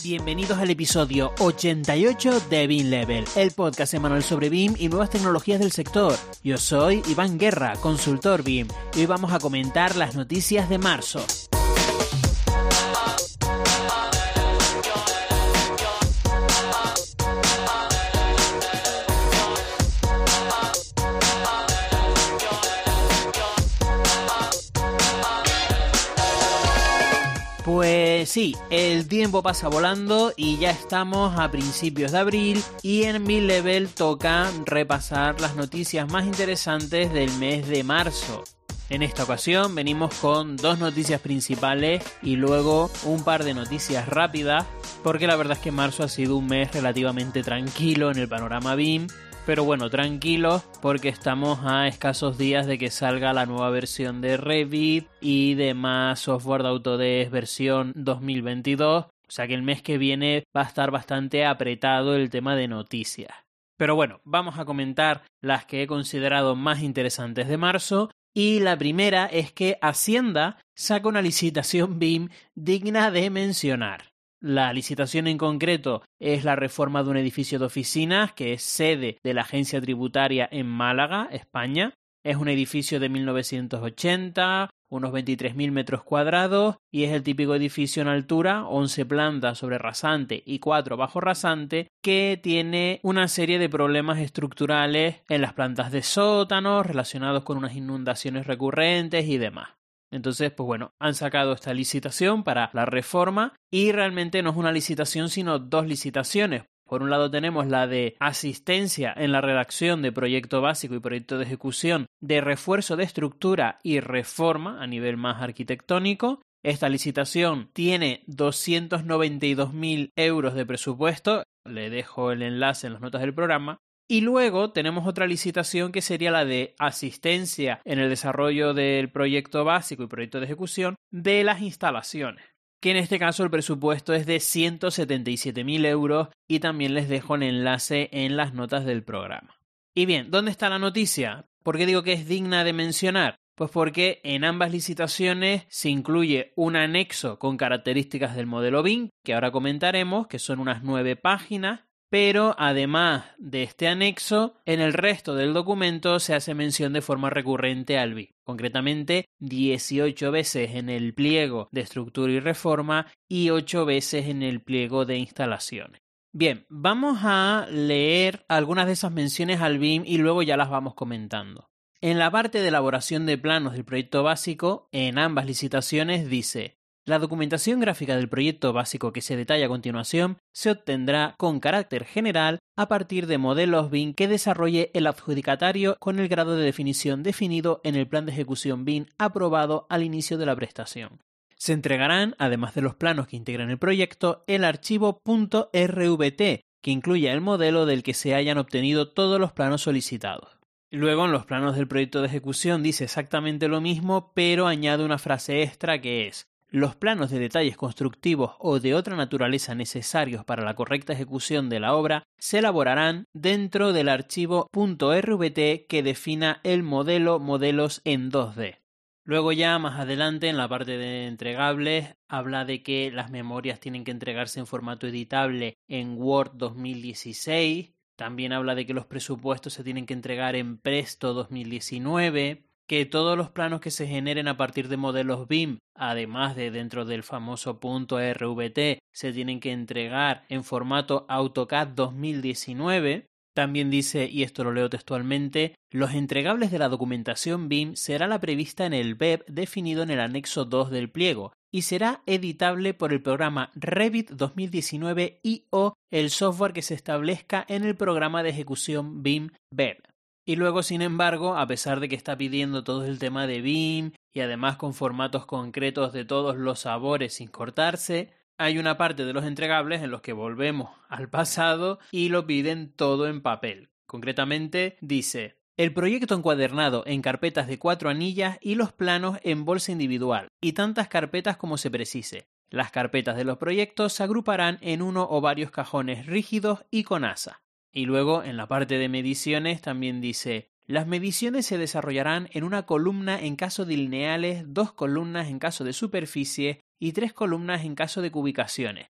Bienvenidos al episodio 88 de BIM Level, el podcast semanal sobre BIM y nuevas tecnologías del sector. Yo soy Iván Guerra, consultor BIM, y hoy vamos a comentar las noticias de marzo. Pues sí, el tiempo pasa volando y ya estamos a principios de abril y en BIM Level toca repasar las noticias más interesantes del mes de marzo. En esta ocasión venimos con dos noticias principales y luego un par de noticias rápidas, porque la verdad es que marzo ha sido un mes relativamente tranquilo en el panorama BIM. Pero bueno, tranquilos porque estamos a escasos días de que salga la nueva versión de Revit y demás software de Autodesk versión 2022. O sea que el mes que viene va a estar bastante apretado el tema de noticias. Pero bueno, vamos a comentar las que he considerado más interesantes de marzo. Y la primera es que Hacienda saca una licitación BIM digna de mencionar. La licitación en concreto es la reforma de un edificio de oficinas que es sede de la agencia tributaria en Málaga, España. Es un edificio de 1980, unos 23.000 metros cuadrados y es el típico edificio en altura, 11 plantas sobre rasante y 4 bajo rasante, que tiene una serie de problemas estructurales en las plantas de sótanos relacionados con unas inundaciones recurrentes y demás. Entonces, pues bueno, han sacado esta licitación para la reforma y realmente no es una licitación sino dos licitaciones. Por un lado tenemos la de asistencia en la redacción de proyecto básico y proyecto de ejecución de refuerzo de estructura y reforma a nivel más arquitectónico. Esta licitación tiene 292.000 euros de presupuesto. Le dejo el enlace en las notas del programa. Y luego tenemos otra licitación que sería la de asistencia en el desarrollo del proyecto básico y proyecto de ejecución de las instalaciones, que en este caso el presupuesto es de 177.000 euros y también les dejo el enlace en las notas del programa. Y bien, ¿dónde está la noticia? ¿Por qué digo que es digna de mencionar? Pues porque en ambas licitaciones se incluye un anexo con características del modelo BIM, que ahora comentaremos, que son unas 9 páginas. Pero además de este anexo, en el resto del documento se hace mención de forma recurrente al BIM. Concretamente, 18 veces en el pliego de estructura y reforma y 8 veces en el pliego de instalaciones. Bien, vamos a leer algunas de esas menciones al BIM y luego ya las vamos comentando. En la parte de elaboración de planos del proyecto básico, en ambas licitaciones dice: la documentación gráfica del proyecto básico que se detalla a continuación se obtendrá con carácter general a partir de modelos BIM que desarrolle el adjudicatario con el grado de definición definido en el plan de ejecución BIM aprobado al inicio de la prestación. Se entregarán, además de los planos que integran el proyecto, el archivo .rvt, que incluya el modelo del que se hayan obtenido todos los planos solicitados. Luego, en los planos del proyecto de ejecución dice exactamente lo mismo, pero añade una frase extra que es: los planos de detalles constructivos o de otra naturaleza necesarios para la correcta ejecución de la obra se elaborarán dentro del archivo .rvt que defina el modelo modelos en 2D. Luego ya más adelante en la parte de entregables habla de que las memorias tienen que entregarse en formato editable en Word 2016. También habla de que los presupuestos se tienen que entregar en Presto 2019. Que todos los planos que se generen a partir de modelos BIM, además de dentro del famoso .rvt, se tienen que entregar en formato AutoCAD 2019. También dice, y esto lo leo textualmente: los entregables de la documentación BIM será la prevista en el BEP definido en el anexo 2 del pliego y será editable por el programa Revit 2019 y o el software que se establezca en el programa de ejecución BIM BEP. Y luego, sin embargo, a pesar de que está pidiendo todo el tema de BIM y además con formatos concretos de todos los sabores sin cortarse, hay una parte de los entregables en los que volvemos al pasado y lo piden todo en papel. Concretamente dice: el proyecto encuadernado en carpetas de 4 anillas y los planos en bolsa individual y tantas carpetas como se precise. Las carpetas de los proyectos se agruparán en uno o varios cajones rígidos y con asa. Y luego, en la parte de mediciones, también dice: las mediciones se desarrollarán en una columna en caso de lineales, 2 columnas en caso de superficie y 3 columnas en caso de cubicaciones,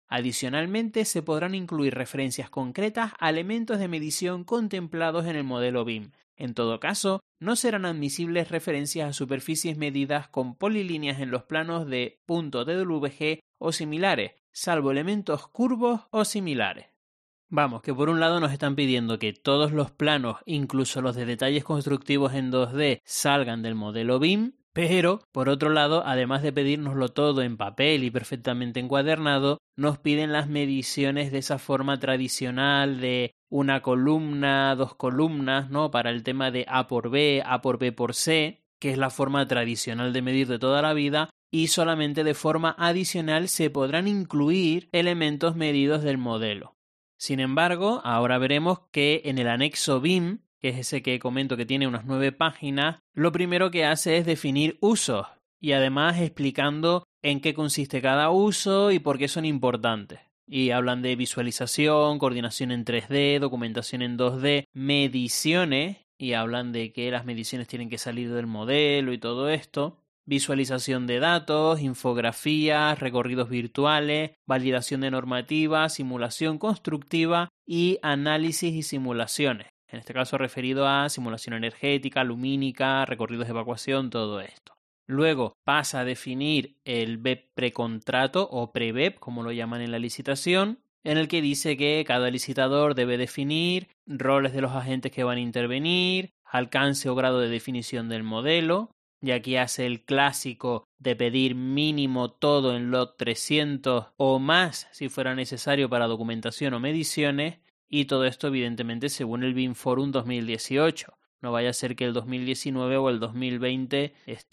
Adicionalmente, se podrán incluir referencias concretas a elementos de medición contemplados en el modelo BIM. En todo caso, no serán admisibles referencias a superficies medidas con polilíneas en los planos de punto DWG o similares, salvo elementos curvos o similares. Vamos, que por un lado nos están pidiendo que todos los planos, incluso los de detalles constructivos en 2D, salgan del modelo BIM, pero, por otro lado, además de pedírnoslo todo en papel y perfectamente encuadernado, nos piden las mediciones de esa forma tradicional de una columna, 2 columnas, ¿no? Para el tema de A por B por C, que es la forma tradicional de medir de toda la vida, y solamente de forma adicional se podrán incluir elementos medidos del modelo. Sin embargo, ahora veremos que en el anexo BIM, que es ese que comento que tiene unas 9 páginas, lo primero que hace es definir usos y además explicando en qué consiste cada uso y por qué son importantes. Y hablan de visualización, coordinación en 3D, documentación en 2D, mediciones, y hablan de que las mediciones tienen que salir del modelo y todo esto. Visualización de datos, infografías, recorridos virtuales, validación de normativas, simulación constructiva y análisis y simulaciones. En este caso referido a simulación energética, lumínica, recorridos de evacuación, todo esto. Luego pasa a definir el BEP precontrato o pre-BEP, como lo llaman en la licitación, en el que dice que cada licitador debe definir roles de los agentes que van a intervenir, alcance o grado de definición del modelo, y aquí hace el clásico de pedir mínimo todo en lot 300 o más si fuera necesario para documentación o mediciones, y todo esto evidentemente según el BIM Forum 2018. No vaya a ser que el 2019 o el 2020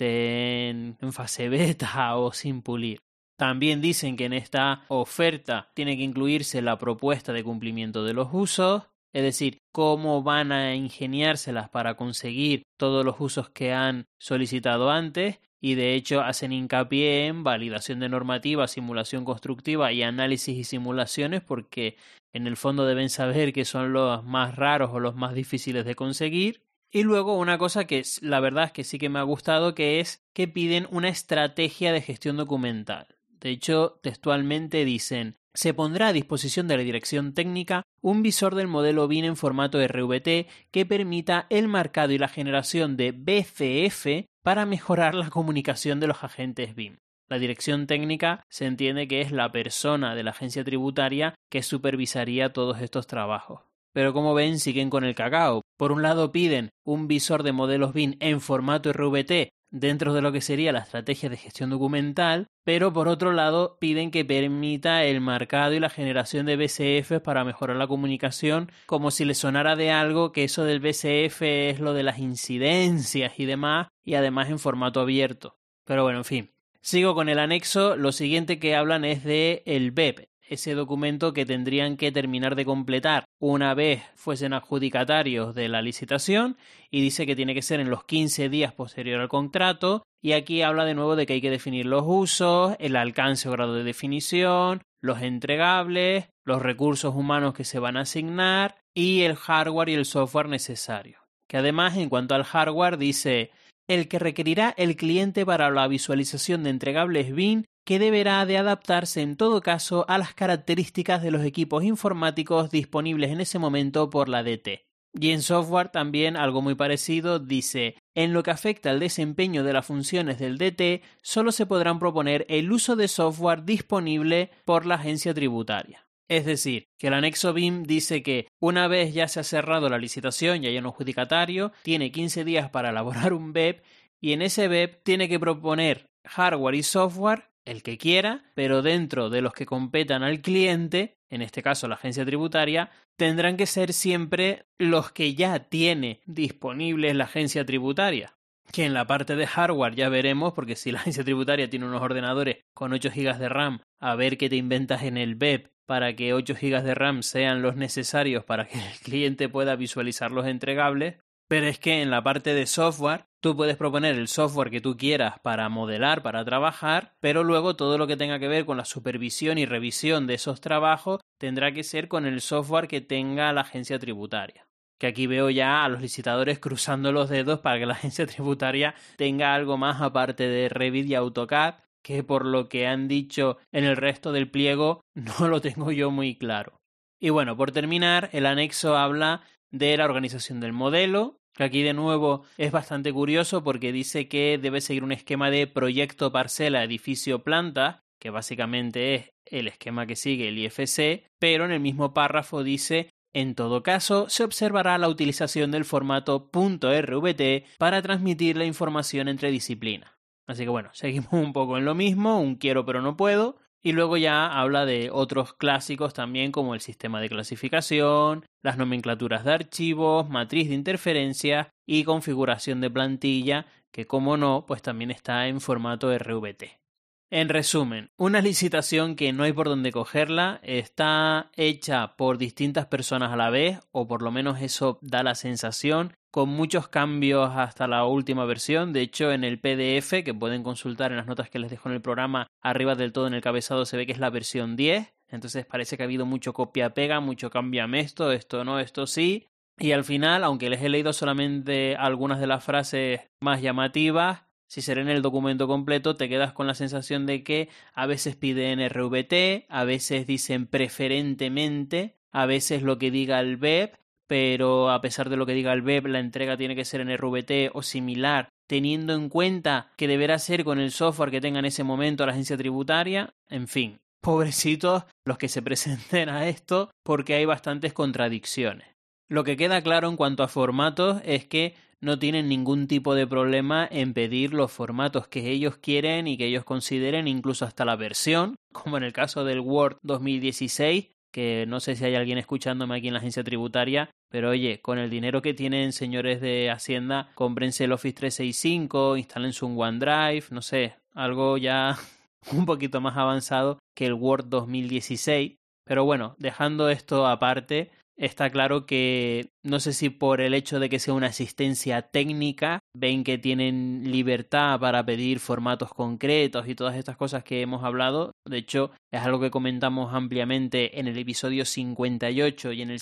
estén en fase beta o sin pulir. También dicen que en esta oferta tiene que incluirse la propuesta de cumplimiento de los usos, es decir, cómo van a ingeniárselas para conseguir todos los usos que han solicitado antes, y de hecho hacen hincapié en validación de normativa, simulación constructiva y análisis y simulaciones, porque en el fondo deben saber que son los más raros o los más difíciles de conseguir. Y luego una cosa que la verdad es que sí que me ha gustado, que es que piden una estrategia de gestión documental. De hecho, textualmente dicen: se pondrá a disposición de la dirección técnica un visor del modelo BIM en formato RVT que permita el marcado y la generación de BCF para mejorar la comunicación de los agentes BIM. La dirección técnica se entiende que es la persona de la agencia tributaria que supervisaría todos estos trabajos. Pero como ven, siguen con el cacao. Por un lado piden un visor de modelos BIM en formato RVT dentro de lo que sería la estrategia de gestión documental, pero por otro lado piden que permita el marcado y la generación de BCF para mejorar la comunicación, como si les sonara de algo que eso del BCF es lo de las incidencias y demás, y además en formato abierto. Pero bueno, en fin. Sigo con el anexo. Lo siguiente que hablan es de el BEP, ese documento que tendrían que terminar de completar una vez fuesen adjudicatarios de la licitación, y dice que tiene que ser en los 15 días posterior al contrato, y aquí habla de nuevo de que hay que definir los usos, el alcance o grado de definición, los entregables, los recursos humanos que se van a asignar y el hardware y el software necesario. Que además, en cuanto al hardware, dice: el que requerirá el cliente para la visualización de entregables BIM, que deberá de adaptarse en todo caso a las características de los equipos informáticos disponibles en ese momento por la DT. Y en software también algo muy parecido, dice: en lo que afecta al desempeño de las funciones del DT, solo se podrán proponer el uso de software disponible por la agencia tributaria. Es decir, que el anexo BIM dice que una vez ya se ha cerrado la licitación y hay un adjudicatario, tiene 15 días para elaborar un BEP, y en ese BEP tiene que proponer hardware y software, el que quiera, pero dentro de los que competan al cliente, en este caso la agencia tributaria, tendrán que ser siempre los que ya tiene disponibles la agencia tributaria. Que en la parte de hardware ya veremos, porque si la agencia tributaria tiene unos ordenadores con 8 GB de RAM, a ver qué te inventas en el BEP para que 8 GB de RAM sean los necesarios para que el cliente pueda visualizar los entregables. Pero es que en la parte de software, tú puedes proponer el software que tú quieras para modelar, para trabajar, pero luego todo lo que tenga que ver con la supervisión y revisión de esos trabajos tendrá que ser con el software que tenga la agencia tributaria. Que aquí veo ya a los licitadores cruzando los dedos para que la agencia tributaria tenga algo más aparte de Revit y AutoCAD, que por lo que han dicho en el resto del pliego no lo tengo yo muy claro. Y bueno, por terminar, el anexo habla de la organización del modelo, que aquí de nuevo es bastante curioso porque dice que debe seguir un esquema de proyecto, parcela, edificio, planta, que básicamente es el esquema que sigue el IFC, pero en el mismo párrafo dice: en todo caso, se observará la utilización del formato .rvt para transmitir la información entre disciplinas. Así que bueno, seguimos un poco en lo mismo, un quiero pero no puedo, y luego ya habla de otros clásicos también como el sistema de clasificación, las nomenclaturas de archivos, matriz de interferencia y configuración de plantilla, que como no, pues también está en formato RVT. En resumen, una licitación que no hay por dónde cogerla, está hecha por distintas personas a la vez, o por lo menos eso da la sensación, con muchos cambios hasta la última versión. De hecho, en el PDF, que pueden consultar en las notas que les dejo en el programa, arriba del todo en el cabezado se ve que es la versión 10, entonces parece que ha habido mucho copia-pega, mucho cámbiame esto no, esto sí. Y al final, aunque les he leído solamente algunas de las frases más llamativas, si se lee en el documento completo, te quedas con la sensación de que a veces piden RVT, a veces dicen preferentemente, a veces lo que diga el BEP, pero a pesar de lo que diga el BEP, la entrega tiene que ser en RVT o similar, teniendo en cuenta que deberá ser con el software que tenga en ese momento la agencia tributaria. En fin, pobrecitos los que se presenten a esto, porque hay bastantes contradicciones. Lo que queda claro en cuanto a formatos es que no tienen ningún tipo de problema en pedir los formatos que ellos quieren y que ellos consideren, incluso hasta la versión, como en el caso del Word 2016, que no sé si hay alguien escuchándome aquí en la agencia tributaria, pero oye, con el dinero que tienen, señores de Hacienda, cómprense el Office 365, instálense un OneDrive, no sé, algo ya un poquito más avanzado que el Word 2016. Pero bueno, dejando esto aparte, está claro que no sé si por el hecho de que sea una asistencia técnica ven que tienen libertad para pedir formatos concretos y todas estas cosas que hemos hablado. De hecho, es algo que comentamos ampliamente en el episodio 58 y en el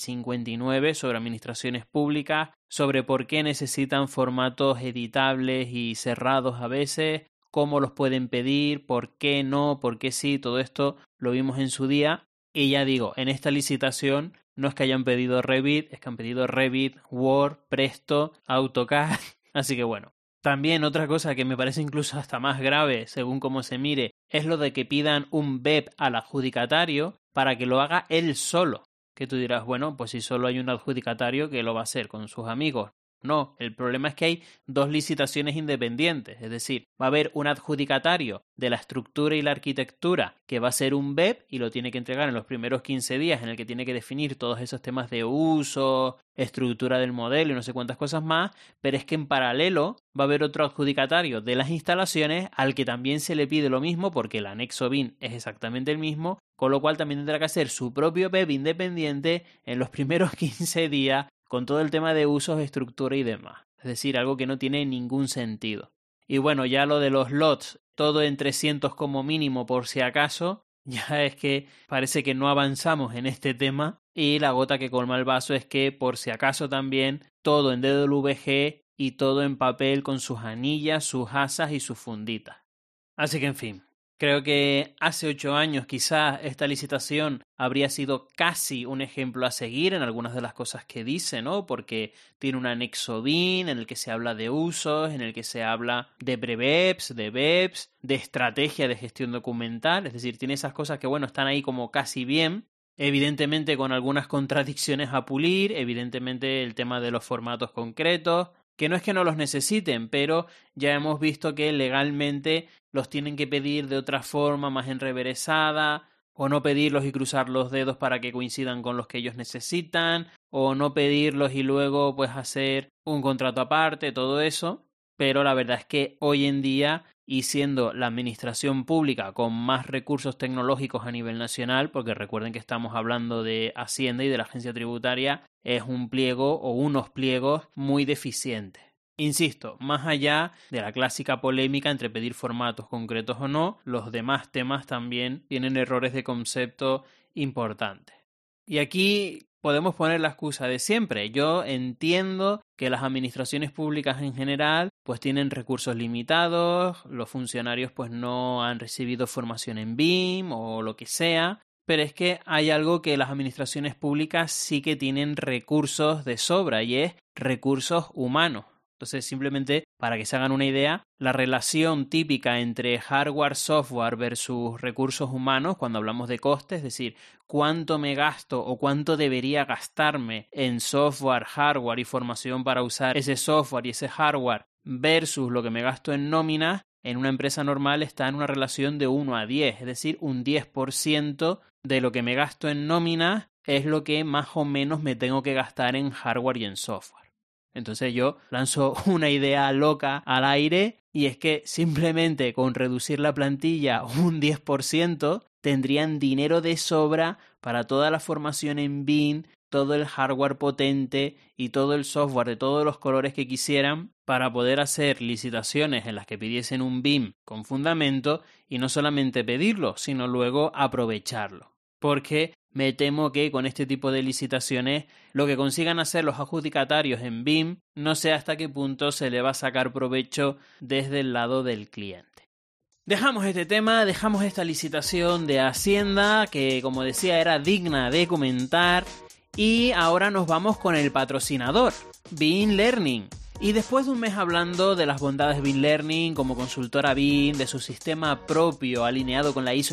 59 sobre administraciones públicas, sobre por qué necesitan formatos editables y cerrados a veces, cómo los pueden pedir, por qué no, por qué sí, todo esto lo vimos en su día. Y ya digo, en esta licitación no es que hayan pedido Revit, es que han pedido Revit, Word, Presto, AutoCAD. Así que bueno. También otra cosa que me parece incluso hasta más grave, según cómo se mire, es lo de que pidan un BEP al adjudicatario para que lo haga él solo. Que tú dirás, bueno, pues si solo hay un adjudicatario, ¿qué lo va a hacer con sus amigos? No, el problema es que hay dos licitaciones independientes, es decir, va a haber un adjudicatario de la estructura y la arquitectura que va a ser un BEP y lo tiene que entregar en los primeros 15 días, en el que tiene que definir todos esos temas de uso, estructura del modelo y no sé cuántas cosas más, pero es que en paralelo va a haber otro adjudicatario de las instalaciones al que también se le pide lo mismo porque el anexo BIN es exactamente el mismo, con lo cual también tendrá que hacer su propio BEP independiente en los primeros 15 días con todo el tema de usos, estructura y demás. Es decir, algo que no tiene ningún sentido. Y bueno, ya lo de los lots, todo en 300 como mínimo por si acaso, ya es que parece que no avanzamos en este tema y la gota que colma el vaso es que por si acaso también todo en DWG y todo en papel con sus anillas, sus asas y sus funditas. Así que en fin. Creo que hace 8 años quizás esta licitación habría sido casi un ejemplo a seguir en algunas de las cosas que dice, ¿no? Porque tiene un anexo BIN en el que se habla de usos, en el que se habla de PREVEPS, de BEPS, de estrategia de gestión documental, es decir, tiene esas cosas que, bueno, están ahí como casi bien, evidentemente con algunas contradicciones a pulir, evidentemente el tema de los formatos concretos, que no es que no los necesiten, pero ya hemos visto que legalmente los tienen que pedir de otra forma, más enreveresada, o no pedirlos y cruzar los dedos para que coincidan con los que ellos necesitan, o no pedirlos y luego pues hacer un contrato aparte, todo eso. Pero la verdad es que hoy en día, y siendo la administración pública con más recursos tecnológicos a nivel nacional, porque recuerden que estamos hablando de Hacienda y de la agencia tributaria, es un pliego o unos pliegos muy deficientes. Insisto, más allá de la clásica polémica entre pedir formatos concretos o no, los demás temas también tienen errores de concepto importantes. Y aquí podemos poner la excusa de siempre. Yo entiendo que las administraciones públicas en general pues tienen recursos limitados, los funcionarios pues no han recibido formación en BIM o lo que sea, pero es que hay algo que las administraciones públicas sí que tienen recursos de sobra y es recursos humanos. Entonces, simplemente para que se hagan una idea, la relación típica entre hardware, software versus recursos humanos, cuando hablamos de costes, es decir, cuánto me gasto o cuánto debería gastarme en software, hardware y formación para usar ese software y ese hardware versus lo que me gasto en nóminas, en una empresa normal está en una relación de 1 a 10, es decir, un 10% de lo que me gasto en nóminas es lo que más o menos me tengo que gastar en hardware y en software. Entonces yo lanzo una idea loca al aire y es que simplemente con reducir la plantilla un 10% tendrían dinero de sobra para toda la formación en BIM, todo el hardware potente y todo el software de todos los colores que quisieran para poder hacer licitaciones en las que pidiesen un BIM con fundamento y no solamente pedirlo, sino luego aprovecharlo. Porque me temo que con este tipo de licitaciones lo que consigan hacer los adjudicatarios en BIM no sé hasta qué punto se le va a sacar provecho desde el lado del cliente. Dejamos este tema, dejamos esta licitación de Hacienda que, como decía, era digna de comentar, y ahora nos vamos con el patrocinador, BIM Learning. Y después de un mes hablando de las bondades de BIM Learning como consultora BIM, de su sistema propio alineado con la ISO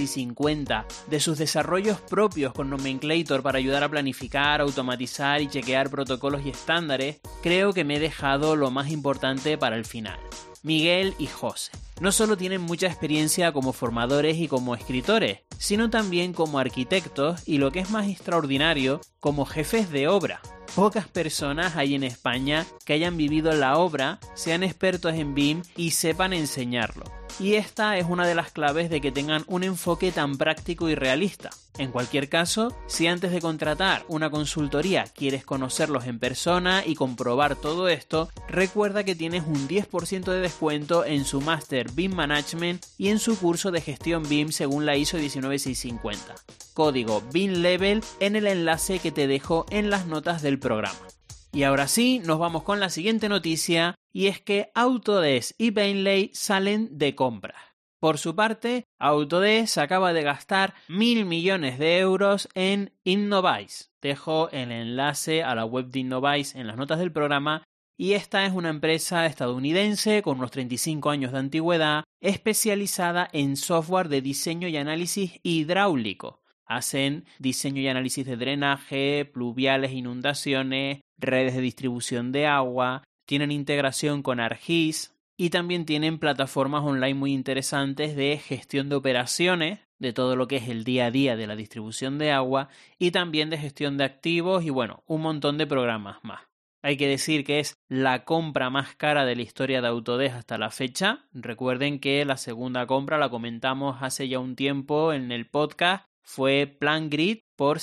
19650, de sus desarrollos propios con Nomenclator para ayudar a planificar, automatizar y chequear protocolos y estándares, creo que me he dejado lo más importante para el final. Miguel y José no solo tienen mucha experiencia como formadores y como escritores, sino también como arquitectos y, lo que es más extraordinario, como jefes de obra. Pocas personas hay en España que hayan vivido la obra, sean expertos en BIM y sepan enseñarlo. Y esta es una de las claves de que tengan un enfoque tan práctico y realista. En cualquier caso, si antes de contratar una consultoría quieres conocerlos en persona y comprobar todo esto, recuerda que tienes un 10% de descuento en su máster BIM Management y en su curso de gestión BIM según la ISO 19650. Código BIMLEVEL en el enlace que te dejo en las notas del programa. Y ahora sí, nos vamos con la siguiente noticia, y es que Autodesk y Bentley salen de compras. Por su parte, Autodesk acaba de gastar 1.000 millones de euros en Innovyze. Dejo el enlace a la web de Innovyze en las notas del programa, y esta es una empresa estadounidense con unos 35 años de antigüedad, especializada en software de diseño y análisis hidráulico. Hacen diseño y análisis de drenaje, pluviales, inundaciones, redes de distribución de agua, tienen integración con ArcGIS y también tienen plataformas online muy interesantes de gestión de operaciones, de todo lo que es el día a día de la distribución de agua y también de gestión de activos y bueno, un montón de programas más. Hay que decir que es la compra más cara de la historia de Autodesk hasta la fecha. Recuerden que la segunda compra la comentamos hace ya un tiempo en el podcast. Fue PlanGrid por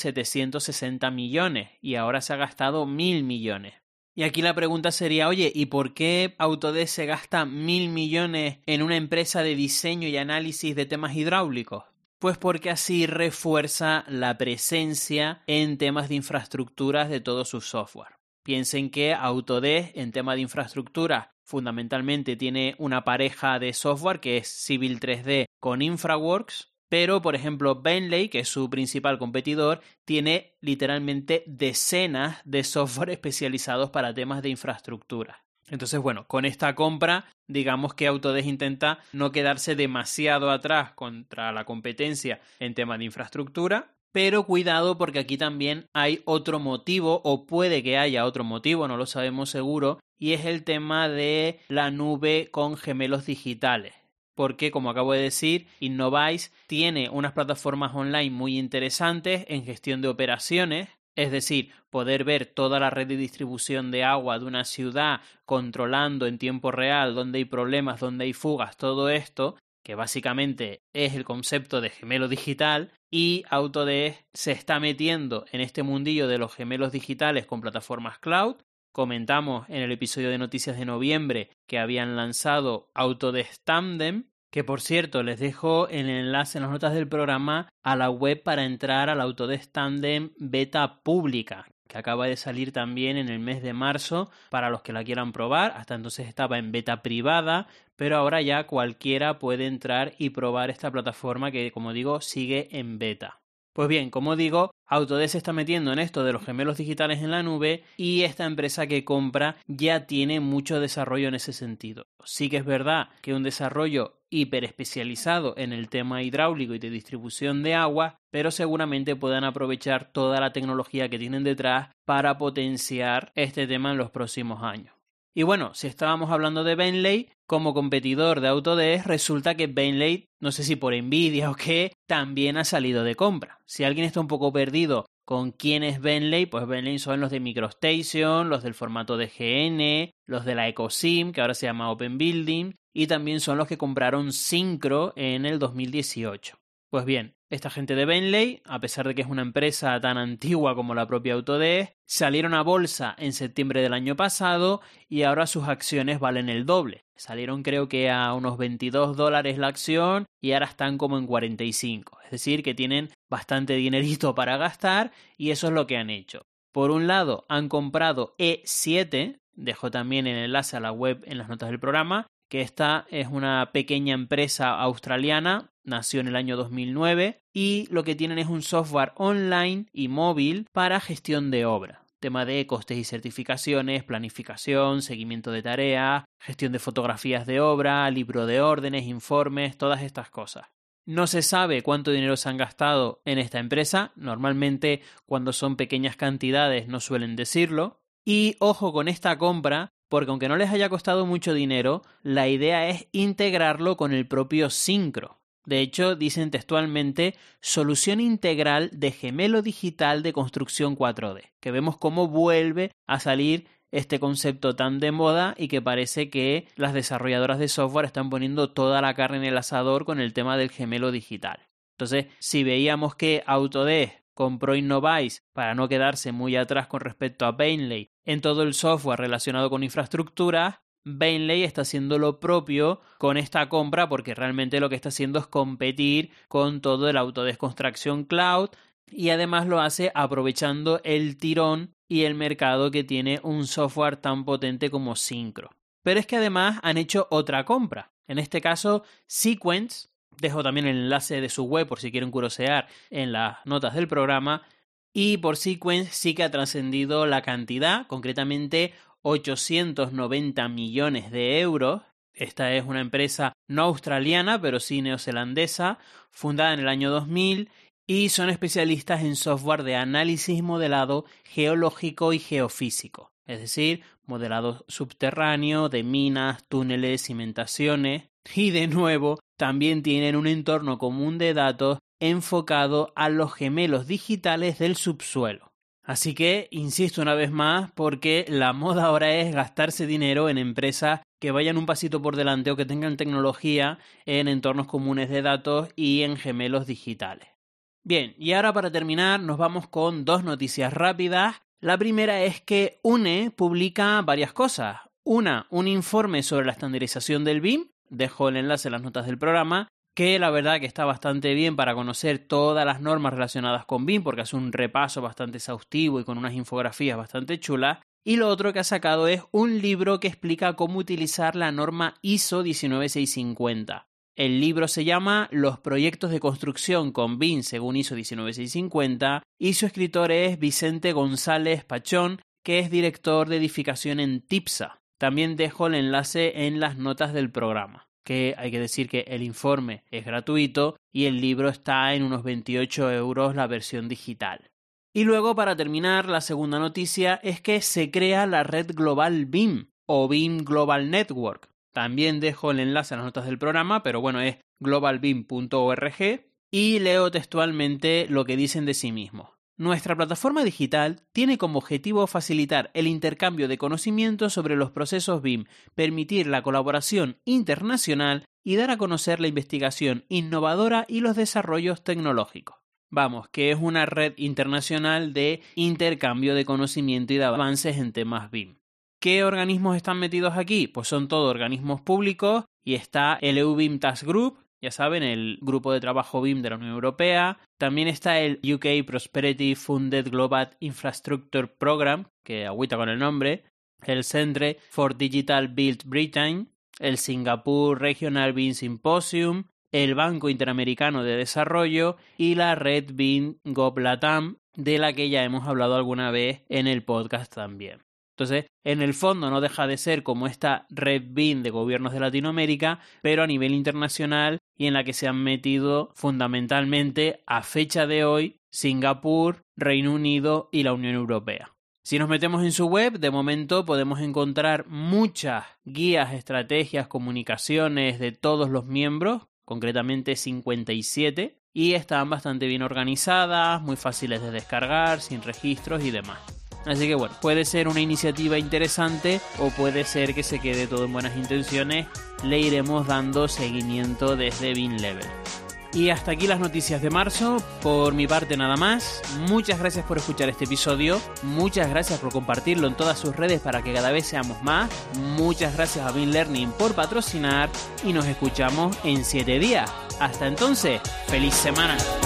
760 millones y ahora se ha gastado 1.000 millones. Y aquí la pregunta sería, oye, ¿y por qué Autodesk se gasta 1.000 millones en una empresa de diseño y análisis de temas hidráulicos? Pues porque así refuerza la presencia en temas de infraestructuras de todo su software. Piensen que Autodesk en tema de infraestructura fundamentalmente tiene una pareja de software que es Civil 3D con InfraWorks, pero por ejemplo Bentley, que es su principal competidor, tiene literalmente decenas de software especializados para temas de infraestructura. Entonces, bueno, con esta compra, digamos que Autodesk intenta no quedarse demasiado atrás contra la competencia en temas de infraestructura, pero cuidado porque aquí también hay otro motivo, o puede que haya otro motivo, no lo sabemos seguro, y es el tema de la nube con gemelos digitales. Porque, como acabo de decir, Innovyze tiene unas plataformas online muy interesantes en gestión de operaciones, es decir, poder ver toda la red de distribución de agua de una ciudad controlando en tiempo real dónde hay problemas, dónde hay fugas, todo esto, que básicamente es el concepto de gemelo digital, y Autodesk se está metiendo en este mundillo de los gemelos digitales con plataformas cloud. Comentamos en el episodio de noticias de noviembre que habían lanzado Autodesk Tandem, Que por cierto, les dejo el enlace en las notas del programa a la web para entrar al Autodesk Tandem beta pública, que acaba de salir también en el mes de marzo para los que la quieran probar. Hasta entonces estaba en beta privada, pero ahora ya cualquiera puede entrar y probar esta plataforma que, como digo, sigue en beta. Pues bien, como digo, Autodesk se está metiendo en esto de los gemelos digitales en la nube y esta empresa que compra ya tiene mucho desarrollo en ese sentido. Sí que es verdad que un desarrollo hiper especializado en el tema hidráulico y de distribución de agua, pero seguramente puedan aprovechar toda la tecnología que tienen detrás para potenciar este tema en los próximos años. Y bueno, si estábamos hablando de Bentley, como competidor de Autodesk, resulta que Bentley, no sé si por envidia o qué, también ha salido de compra. Si alguien está un poco perdido con quién es Bentley, pues Bentley son los de MicroStation, los del formato de GN, los de la EcoSim, que ahora se llama Open Building, y también son los que compraron Syncro en el 2018. Pues bien, esta gente de Bentley, a pesar de que es una empresa tan antigua como la propia Autodesk, salieron a bolsa en septiembre del año pasado y ahora sus acciones valen el doble. Salieron creo que a unos $22 la acción y ahora están como en 45. Es decir, que tienen bastante dinerito para gastar y eso es lo que han hecho. Por un lado, han comprado E7, dejo también el enlace a la web en las notas del programa, que esta es una pequeña empresa australiana, nació en el año 2009 y lo que tienen es un software online y móvil para gestión de obra. Tema de costes y certificaciones, planificación, seguimiento de tareas, gestión de fotografías de obra, libro de órdenes, informes, todas estas cosas. No se sabe cuánto dinero se han gastado en esta empresa, normalmente cuando son pequeñas cantidades no suelen decirlo. Y ojo con esta compra, porque aunque no les haya costado mucho dinero, la idea es integrarlo con el propio Syncro. De hecho, dicen textualmente solución integral de gemelo digital de construcción 4D, que vemos cómo vuelve a salir este concepto tan de moda y que parece que las desarrolladoras de software están poniendo toda la carne en el asador con el tema del gemelo digital. Entonces, si veíamos que Autodesk compró Innovyze para no quedarse muy atrás con respecto a Bentley en todo el software relacionado con infraestructura, Bentley está haciendo lo propio con esta compra porque realmente lo que está haciendo es competir con todo el Autodesk Construction Cloud y además lo hace aprovechando el tirón y el mercado que tiene un software tan potente como Syncro. Pero es que además han hecho otra compra. En este caso, Sequence, dejo también el enlace de su web por si quieren curiosear en las notas del programa, y por Sequence sí que ha trascendido la cantidad, concretamente 890 millones de euros. Esta es una empresa no australiana, pero sí neozelandesa, fundada en el año 2000 y son especialistas en software de análisis y modelado geológico y geofísico, es decir, modelado subterráneo de minas, túneles, cimentaciones y de nuevo también tienen un entorno común de datos enfocado a los gemelos digitales del subsuelo. Así que, insisto una vez más, porque la moda ahora es gastarse dinero en empresas que vayan un pasito por delante o que tengan tecnología en entornos comunes de datos y en gemelos digitales. Bien, y ahora para terminar nos vamos con dos noticias rápidas. La primera es que UNE publica varias cosas. Un informe sobre la estandarización del BIM, dejo el enlace en las notas del programa, que la verdad que está bastante bien para conocer todas las normas relacionadas con BIM, porque hace un repaso bastante exhaustivo y con unas infografías bastante chulas. Y lo otro que ha sacado es un libro que explica cómo utilizar la norma ISO 19650. El libro se llama Los proyectos de construcción con BIM según ISO 19650 y su escritor es Vicente González Pachón, que es director de edificación en TIPSA. También dejo el enlace en las notas del programa, que hay que decir que el informe es gratuito y el libro está en unos 28 euros la versión digital. Y luego, para terminar, la segunda noticia es que se crea la red global BIM o BIM Global Network. También dejo el enlace en las notas del programa, pero bueno, es globalbim.org y leo textualmente lo que dicen de sí mismos. Nuestra plataforma digital tiene como objetivo facilitar el intercambio de conocimientos sobre los procesos BIM, permitir la colaboración internacional y dar a conocer la investigación innovadora y los desarrollos tecnológicos. Vamos, que es una red internacional de intercambio de conocimiento y de avances en temas BIM. ¿Qué organismos están metidos aquí? Pues son todos organismos públicos y está el EU BIM Task Group, ya saben, el grupo de trabajo BIM de la Unión Europea. También está el UK Prosperity Funded Global Infrastructure Program, que agüita con el nombre, el Centre for Digital Build Britain, el Singapore Regional BIM Symposium, el Banco Interamericano de Desarrollo y la Red BIM GovLatam, de la que ya hemos hablado alguna vez en el podcast también. Entonces, en el fondo no deja de ser como esta Red BIM de gobiernos de Latinoamérica, pero a nivel internacional y en la que se han metido fundamentalmente a fecha de hoy Singapur, Reino Unido y la Unión Europea. Si nos metemos en su web, de momento podemos encontrar muchas guías, estrategias, comunicaciones de todos los miembros, concretamente 57, y están bastante bien organizadas, muy fáciles de descargar, sin registros y demás. Así que bueno, puede ser una iniciativa interesante o puede ser que se quede todo en buenas intenciones. Le iremos dando seguimiento desde BIM Level. Y hasta aquí las noticias de marzo. Por mi parte nada más. Muchas gracias por escuchar este episodio. Muchas gracias por compartirlo en todas sus redes para que cada vez seamos más. Muchas gracias a BIM Learning por patrocinar y nos escuchamos en 7 días. Hasta entonces, ¡feliz semana!